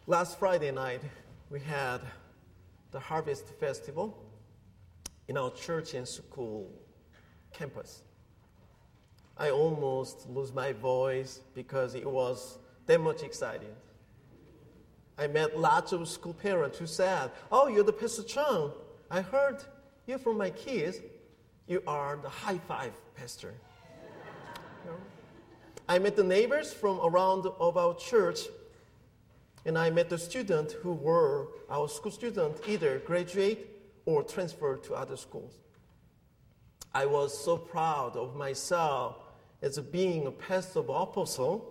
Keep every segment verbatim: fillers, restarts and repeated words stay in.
Last Friday night, we had the Harvest Festival in our church and school campus. I almost lose my voice because it was that much exciting. I met lots of school parents who said, "Oh, you're the Pastor Chung. I heard you're from my kids. You are the high five pastor." You know? I met the neighbors from around of our church, and I met the students who were our school students, either graduate or transfer to other schools. I was so proud of myself as being a pastor of apostle.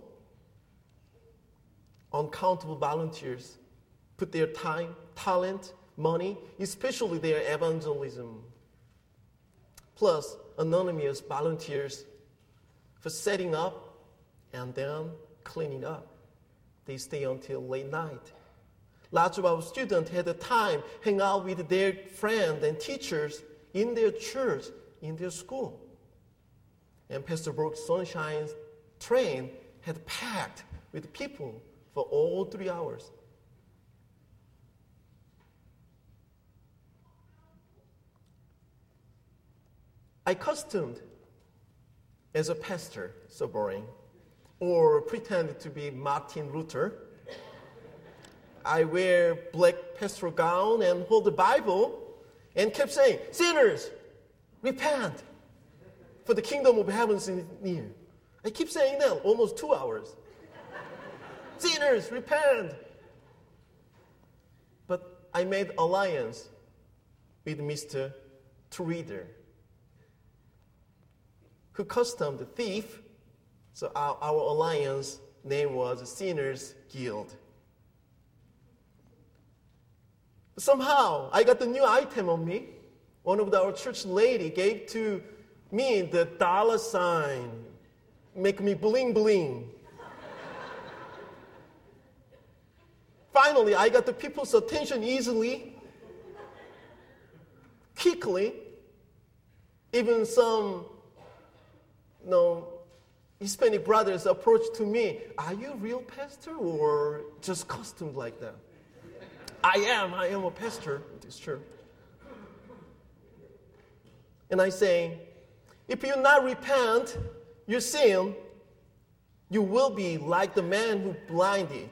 Uncountable volunteers put their time, talent, money, especially their evangelism. Plus, anonymous volunteers for setting up and then cleaning up. They stay until late night. Lots of our students had the time hang out with their friends and teachers in their church, in their school. And Pastor Brooks' Sunshine train had packed with people for all three hours. I costumed as a pastor, so boring, or pretend to be Martin Luther. I wear black pastoral gown and hold the Bible and kept saying, "Sinners, repent, for the kingdom of heaven is near." I keep saying that almost two hours. "Sinners, repent." But I made alliance with Mister Treader, who customed the thief, so our, our alliance name was Sinners Guild. Somehow, I got the new item on me. One of our church lady gave to me the dollar sign, make me bling bling. Finally, I got the people's attention easily, quickly. Even some you know, Hispanic brothers approached to me, "Are you a real pastor or just costumed like that?" I am, I am a pastor, it's true. And I say, if you not repent your sin, you will be like the man who blinded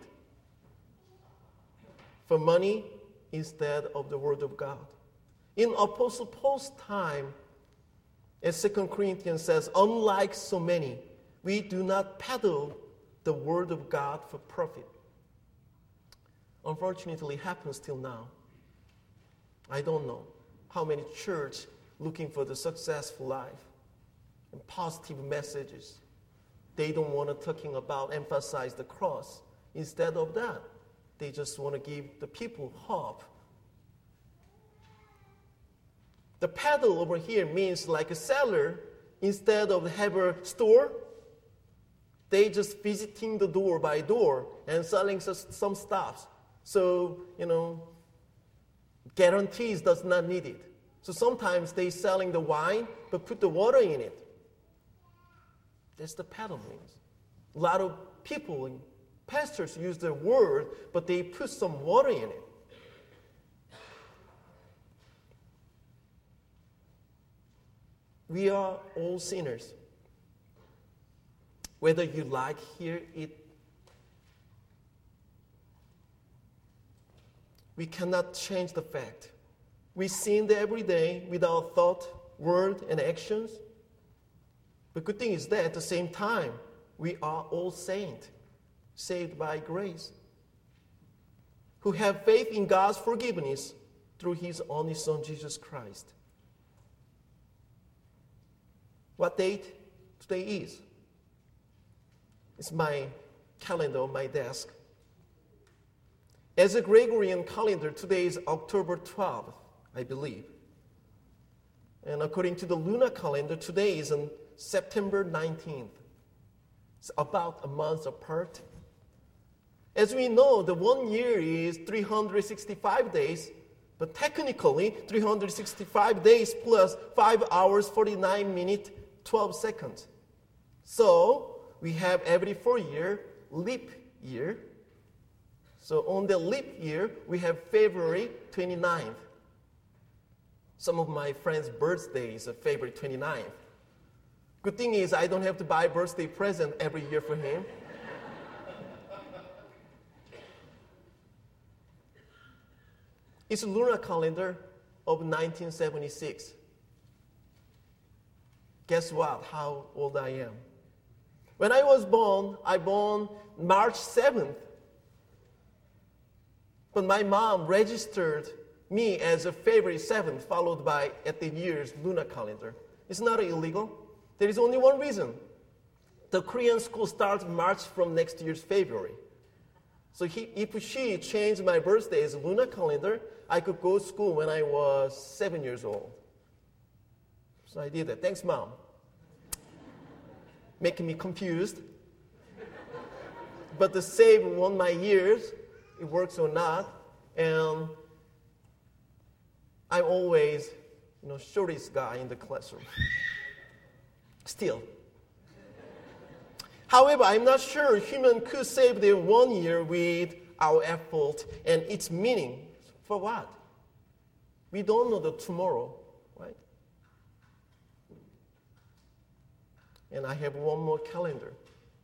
for money instead of the word of God. In Apostle Paul's time, as Second Corinthians says, unlike so many, we do not peddle the word of God for profit. Unfortunately, it happens till now. I don't know how many churches looking for the successful life and positive messages. They don't want to talking about, emphasize the cross. Instead of that, they just want to give the people hope. The peddle over here means like a seller. Instead of have a store, they just visiting the door by door and selling some stuff. So, you know, guarantees does not need it. So sometimes they selling the wine, but put the water in it. That's the peddle means. A lot of people and pastors use the word, but they put some water in it. We are all sinners. Whether you like hear it, we cannot change the fact. We sin every day with our thought, word, and actions. The good thing is that at the same time, we are all saints, saved by grace, who have faith in God's forgiveness through His only Son, Jesus Christ. What date today is? It's my calendar on my desk. As a Gregorian calendar, today is October twelfth, I believe. And according to the lunar calendar, today is on September nineteenth. It's about a month apart. As we know, the one year is three hundred sixty-five days, but technically, three hundred sixty-five days plus five hours, forty-nine minutes, twelve seconds. So, we have every four year, leap year. So on the leap year, we have February twenty-ninth. Some of my friends' birthdays are February twenty-ninth. Good thing is I don't have to buy a birthday present every year for him. It's a lunar calendar of nineteen seventy-six. Guess what? How old I am. When I was born, I born March seventh. But my mom registered me as a February seventh, followed by at the year's lunar calendar. It's not illegal. There is only one reason. The Korean school starts March from next year's February. So he, if she changed my birthday as a lunar calendar, I could go to school when I was seven years old. So I did that. Thanks, Mom. Making me confused. But to save one my years, it works or not, and I'm always, you know, shortest guy in the classroom. Still. However, I'm not sure human could save their one year with our effort and its meaning. For what? We don't know the tomorrow, right? And I have one more calendar.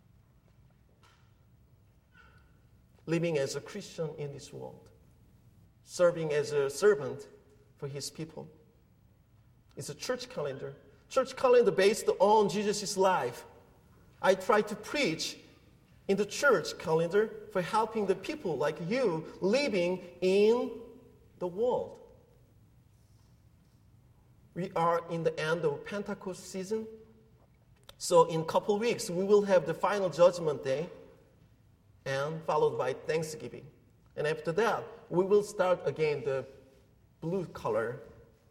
Living as a Christian in this world. Serving as a servant for his people. It's a church calendar. Church calendar based on Jesus' life. I try to preach in the church calendar for helping the people like you living in the world. We are in the end of Pentecost season. So in a couple of weeks, we will have the final judgment day and followed by Thanksgiving. And after that, we will start again the blue color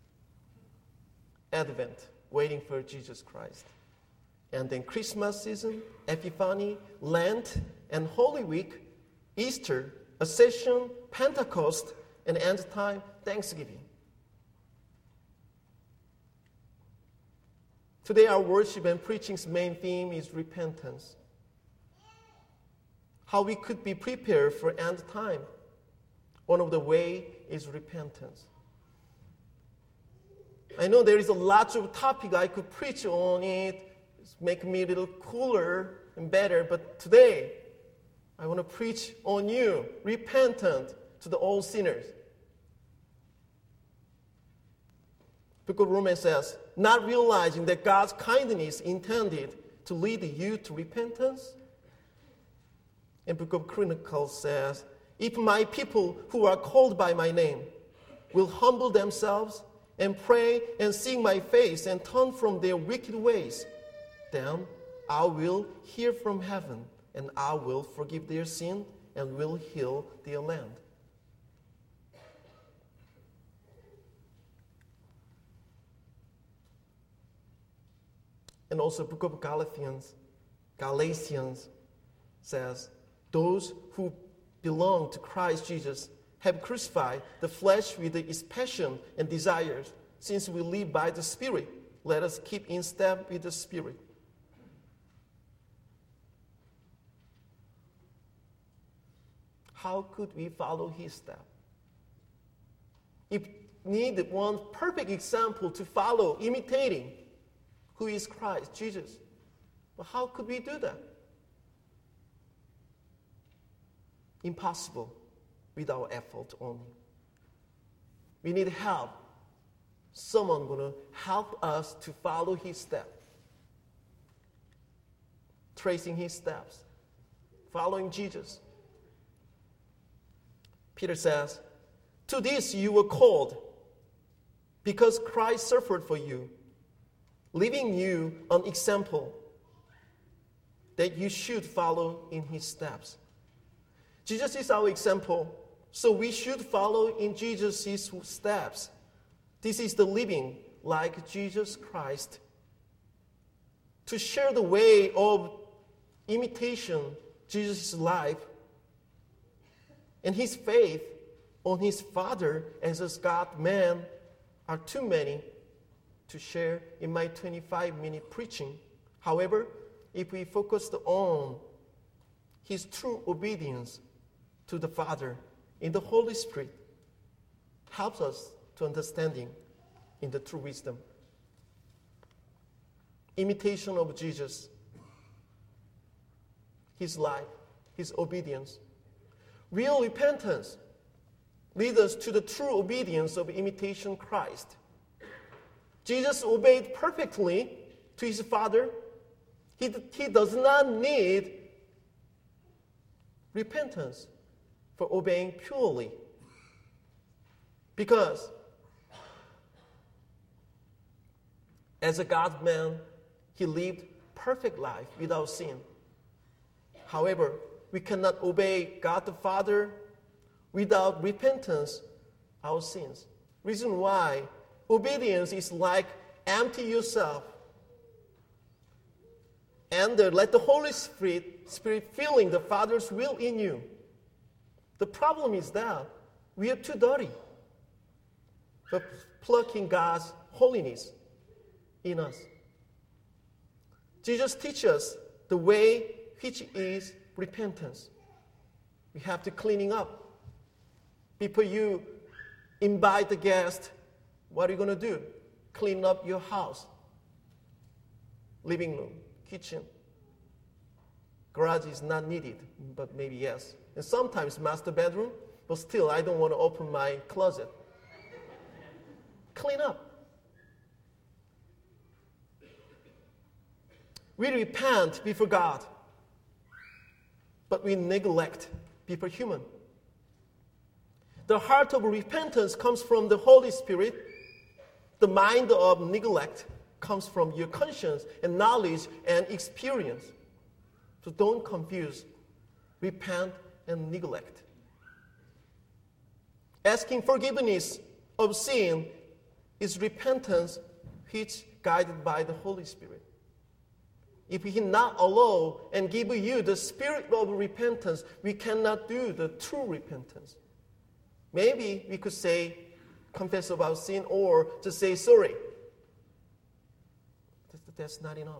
Advent, waiting for Jesus Christ. And then Christmas season, Epiphany, Lent, and Holy Week, Easter, Ascension, Pentecost, and end time, Thanksgiving. Today our worship and preaching's main theme is repentance. How we could be prepared for end time. One of the way is repentance. I know there is a lot of topic I could preach on it, make me a little cooler and better, but today I want to preach on you, repentant to the all sinners. Because Romans says, not realizing that God's kindness intended to lead you to repentance. And Book of Chronicles says, if my people who are called by my name will humble themselves and pray and seek my face and turn from their wicked ways, then I will hear from heaven and I will forgive their sin and will heal their land. And also Book of Galatians, Galatians says, those who belong to Christ Jesus have crucified the flesh with its passion and desires. Since we live by the Spirit, let us keep in step with the Spirit. How could we follow his step? If need one perfect example to follow, imitating, who is Christ, Jesus. But how could we do that? Impossible with our effort only. We need help. Someone going to help us to follow his step. Tracing his steps. Following Jesus. Peter says, to this you were called, because Christ suffered for you, leaving you an example that you should follow in his steps. Jesus is our example, so we should follow in Jesus' steps. This is the living like Jesus Christ. To share the way of imitation, Jesus' life, and his faith on his Father as a God-man are too many to share in my twenty-five minute preaching. However, if we focused on his true obedience, to the Father in the Holy Spirit helps us to understanding in the true wisdom. Imitation of Jesus, his life, his obedience. Real repentance leads us to the true obedience of imitation Christ. Jesus obeyed perfectly to his Father. He, he does not need repentance for obeying purely. Because as a God-man, he lived perfect life without sin. However, we cannot obey God the Father without repentance our sins. Reason why obedience is like empty yourself and uh, let the Holy Spirit, Spirit filling the Father's will in you. The problem is that we are too dirty for plucking God's holiness in us. Jesus teaches us the way which is repentance. We have to cleaning up. Before you invite the guest, what are you going to do? Clean up your house, living room, kitchen. Garage is not needed, but maybe yes. And sometimes master bedroom, but still I don't want to open my closet. Clean up. We repent before God, but we neglect before human. The heart of repentance comes from the Holy Spirit. The mind of neglect comes from your conscience and knowledge and experience. So don't confuse repent and neglect. Asking forgiveness of sin is repentance which guided by the Holy Spirit. If He not allow and give you the spirit of repentance, we cannot do the true repentance. Maybe we could say, confess about sin, or just say sorry. That's not enough.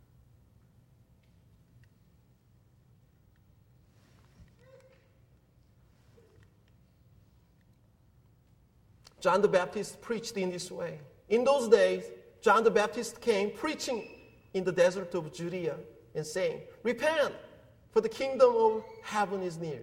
John the Baptist preached in this way. In those days, John the Baptist came preaching in the desert of Judea and saying, repent, for the kingdom of heaven is near.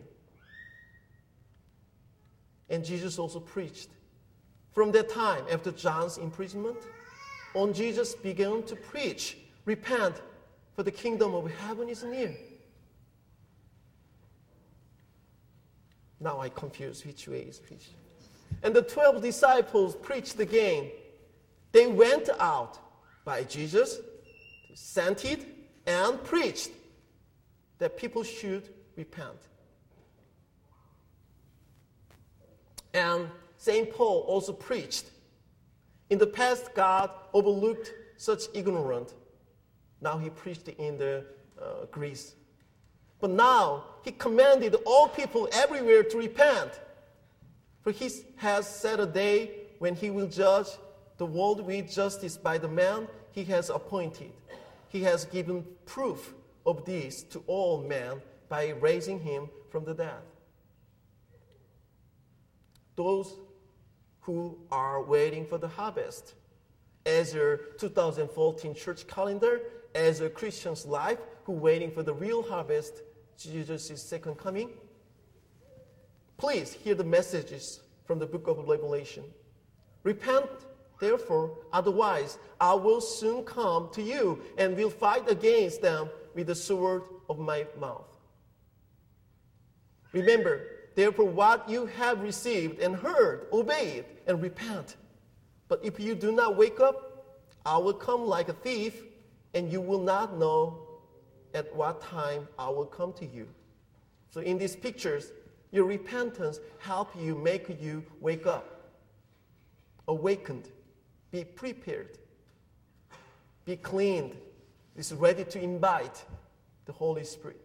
And Jesus also preached. From that time, after John's imprisonment, on Jesus began to preach, repent, for the kingdom of heaven is near. Now I confuse which way is which. And the twelve disciples preached again. They went out by Jesus, sent it, and preached that people should repent. And Saint Paul also preached. In the past, God overlooked such ignorance. Now he preached in the uh, Greece. But now he commanded all people everywhere to repent. For he has set a day when he will judge the world with justice by the man he has appointed. He has given proof of this to all men by raising him from the dead. Those who are waiting for the harvest, as a two thousand fourteen church calendar, as a Christian's life, who are waiting for the real harvest, Jesus' second coming, please hear the messages from the book of Revelation. Repent, therefore, otherwise I will soon come to you and will fight against them with the sword of my mouth. Remember, therefore, what you have received and heard, obey it and repent. But if you do not wake up, I will come like a thief, and you will not know at what time I will come to you. So in these pictures, your repentance help you, make you wake up, awakened, be prepared, be cleaned, is ready to invite the Holy Spirit.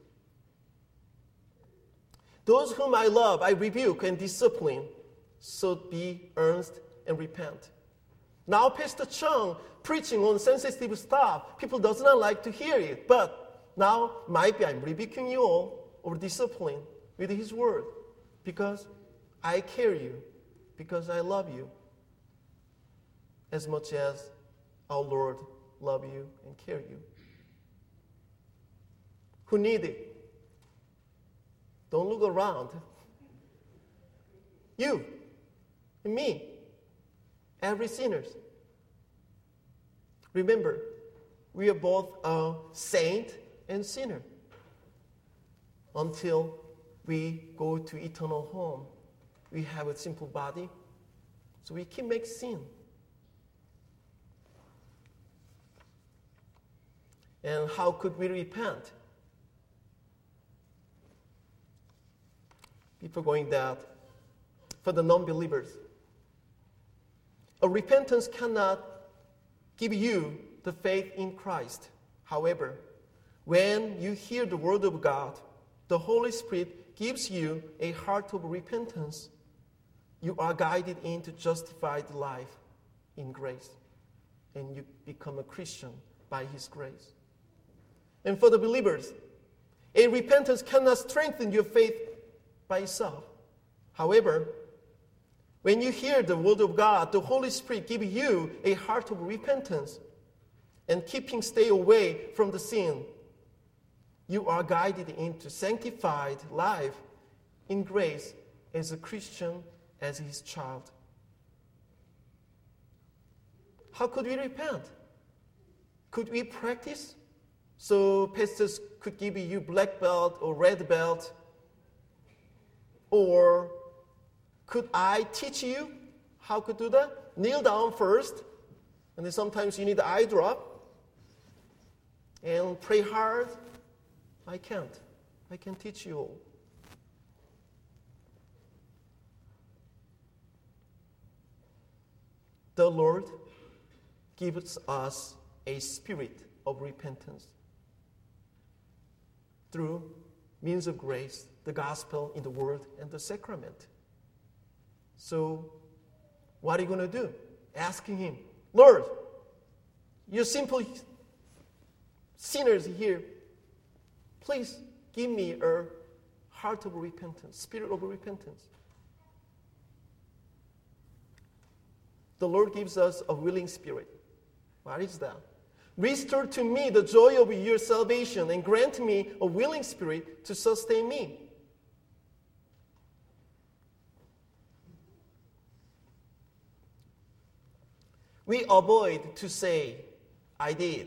Those whom I love, I rebuke and discipline, so be earnest and repent. Now Pastor Chung preaching on sensitive stuff, people does not like to hear it, but now maybe I'm rebuking you all or discipline with his word. because I care you, because I love you, as much as our Lord love you and care you. Who need it? Don't look around. You and me, every sinners. Remember, we are both a saint and sinner until we go to eternal home. We have a simple body, so we can make sin. And how could we repent? Before going that, for the non-believers, a repentance cannot give you the faith in Christ. However, when you hear the word of God, the Holy Spirit gives you a heart of repentance. You are guided into justified life in grace, and you become a Christian by His grace. And for the believers, a repentance cannot strengthen your faith by itself. However, when you hear the word of God, the Holy Spirit gives you a heart of repentance and keeping stay away from the sin. You are guided into sanctified life in grace as a Christian, as His child. How could we repent? Could we practice? So pastors could give you black belt or red belt. Or could I teach you how to do that? Kneel down first, and then sometimes you need the eye drop, and pray hard. I can't. I can teach you all. The Lord gives us a spirit of repentance through means of grace, the gospel in the word, and the sacrament. So, what are you going to do? Asking Him, Lord, you simple sinners here, please give me a heart of repentance, spirit of repentance. The Lord gives us a willing spirit. What is that? Restore to me the joy of your salvation and grant me a willing spirit to sustain me. We avoid to say, I did.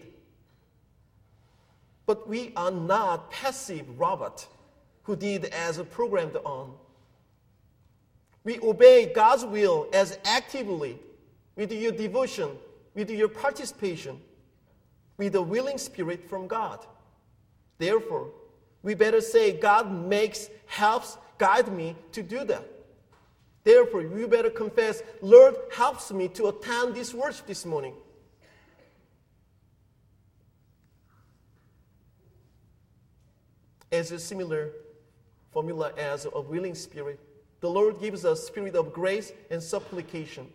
But we are not passive robot who did as programmed on. We obey God's will as actively with your devotion, with your participation, with a willing spirit from God. Therefore, we better say, God makes, helps, guide me to do that. Therefore, you better confess, Lord helps me to attend this worship this morning. As a similar formula as a willing spirit, the Lord gives us spirit of grace and supplication.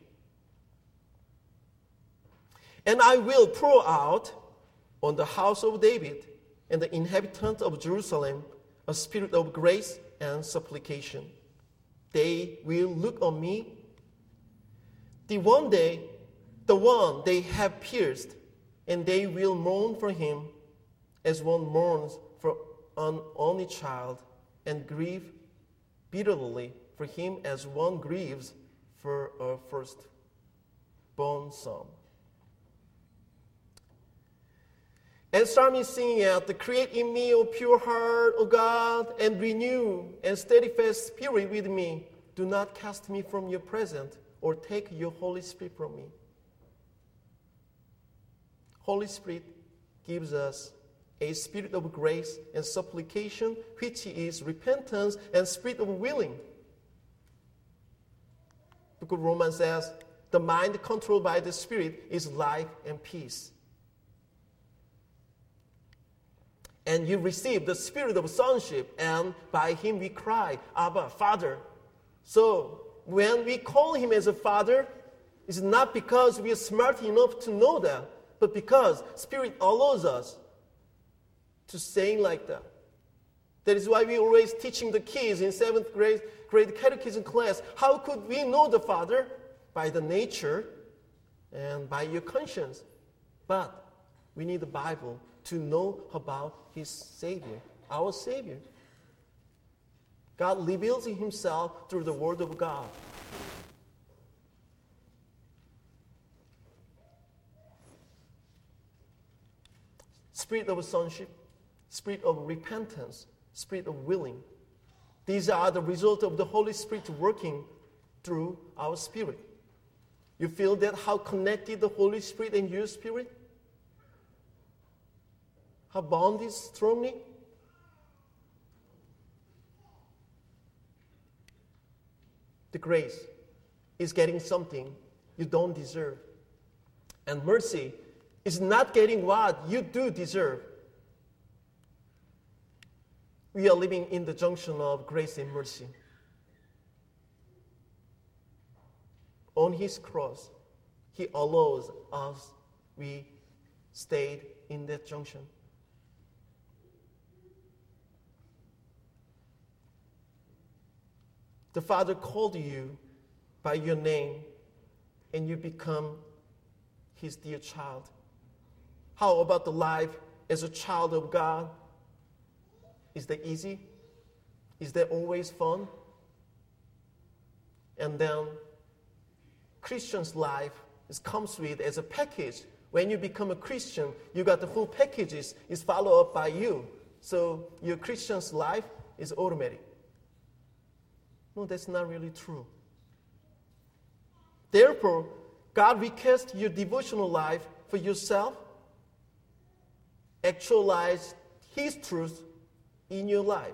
And I will pour out on the house of David and the inhabitants of Jerusalem a spirit of grace and supplication. They will look on me, the one day, the one they have pierced, and they will mourn for him as one mourns for an only child, and grieve bitterly for him as one grieves for a firstborn son. And psalmist singing out, the create in me a pure heart, O God, and renew and steadfast spirit with me. Do not cast me from your presence or take your Holy Spirit from me. Holy Spirit gives us a spirit of grace and supplication, which is repentance and spirit of willing. Because Romans says, the mind controlled by the Spirit is life and peace. And you receive the spirit of sonship, and by him we cry, Abba, Father. So, when we call him as a father, it's not because we are smart enough to know that, but because Spirit allows us to saying like that. That is why we always teaching the kids in seventh grade, grade catechism class, how could we know the Father? By the nature and by your conscience. But we need the Bible to know about his Savior, our Savior. God reveals himself through the Word of God. Spirit of sonship, spirit of repentance, spirit of willing. These are the result of the Holy Spirit working through our spirit. You feel that how connected the Holy Spirit and your spirit? How bond is strongly? The grace is getting something you don't deserve. And mercy is not getting what you do deserve. We are living in the junction of grace and mercy. On his cross, he allows us, we stayed in that junction. The Father called you by your name, and you become his dear child. How about the life as a child of God? Is that easy? Is that always fun? And then Christian's life is, comes with as a package. When you become a Christian, you got the full packages. It's followed up by you. So your Christian's life is automatic. No, that's not really true. Therefore, God requests your devotional life for yourself. Actualize his truth in your life.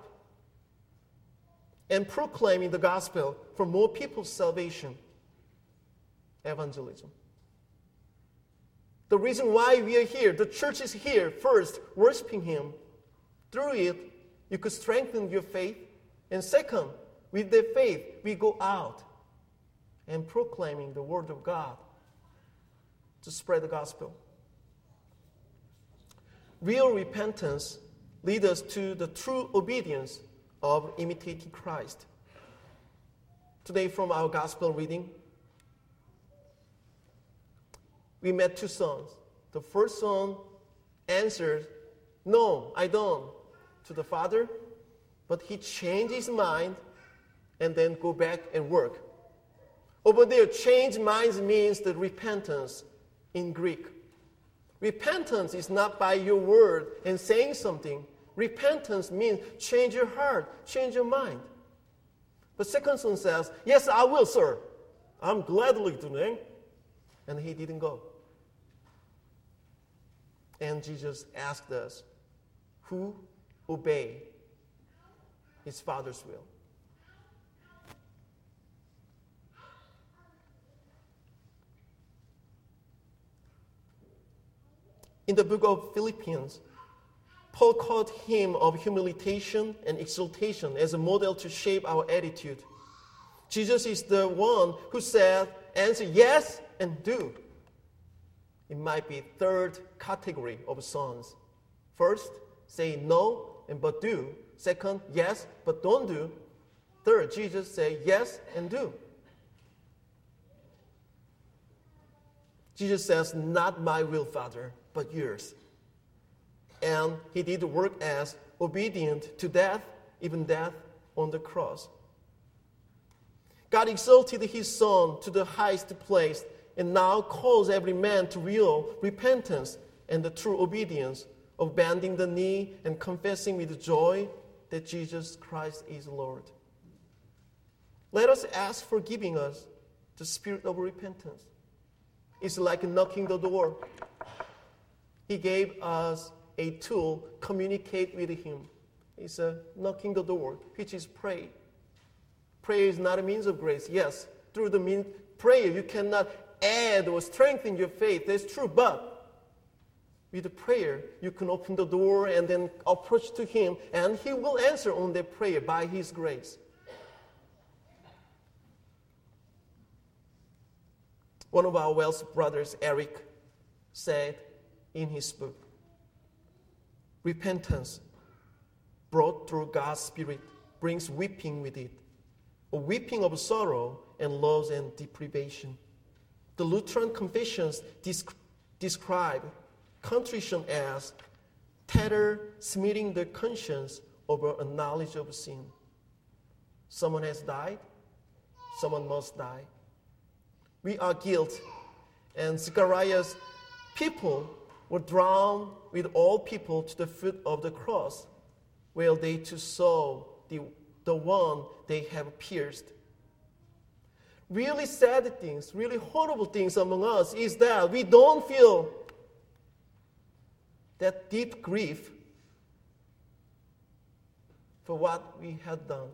And proclaiming the gospel for more people's salvation. Evangelism. The reason why we are here, the church is here, first, worshiping him. Through it, you could strengthen your faith. And second, with that faith, we go out and proclaiming the word of God to spread the gospel. Real repentance leads us to the true obedience of imitating Christ. Today from our gospel reading, we met two sons. The first son answered, "No, I don't," to the father, but he changed his mind and then go back and work. Over there, change minds means the repentance in Greek. Repentance is not by your word and saying something. Repentance means change your heart, change your mind. But second son says, "Yes, I will, sir. I'm gladly doing." And he didn't go. And Jesus asked us, who obey his Father's will? In the book of Philippians, Paul called him of humiliation and exaltation as a model to shape our attitude. Jesus is the one who said, answer yes and do. It might be third category of sons. First, say no and but do. Second, yes but don't do. Third, Jesus say yes and do. Jesus says, not my will, Father, but yours. And he did work as obedient to death, even death on the cross. God exalted his Son to the highest place and now calls every man to real repentance and the true obedience of bending the knee and confessing with joy that Jesus Christ is Lord. Let us ask for giving us the spirit of repentance. It's like knocking the door. He gave us a tool, communicate with him. It's a knocking the door, which is pray. Prayer is not a means of grace. Yes, through the means prayer you cannot add or strengthen your faith. That's true, but with the prayer you can open the door and then approach to him, and he will answer on that prayer by his grace. One of our Welsh brothers, Eric, said in his book, repentance brought through God's Spirit brings weeping with it. a weeping of sorrow and loss and deprivation. The Lutheran confessions desc- describe contrition as terror smiting the conscience over a knowledge of sin. Someone has died, someone must die. We are guilty, and Zechariah's people were drawn with all people to the foot of the cross, where they too saw the, the one they have pierced. Really sad things, really horrible things among us is that we don't feel that deep grief for what we had done.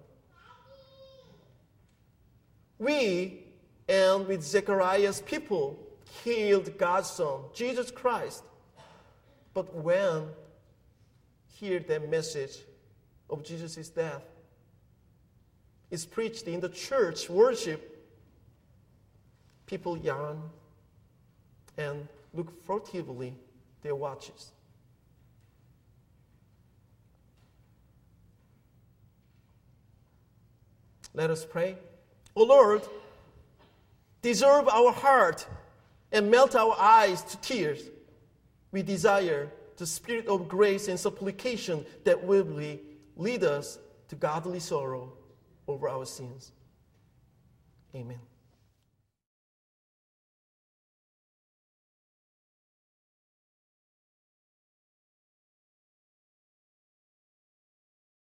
We, and with Zechariah's people, killed God's Son, Jesus Christ. But when hear that message of Jesus' death is preached in the church worship, people yawn and look furtively their watches. Let us pray. O Lord, dissolve our heart and melt our eyes to tears. We desire the spirit of grace and supplication that will lead us to godly sorrow over our sins. Amen.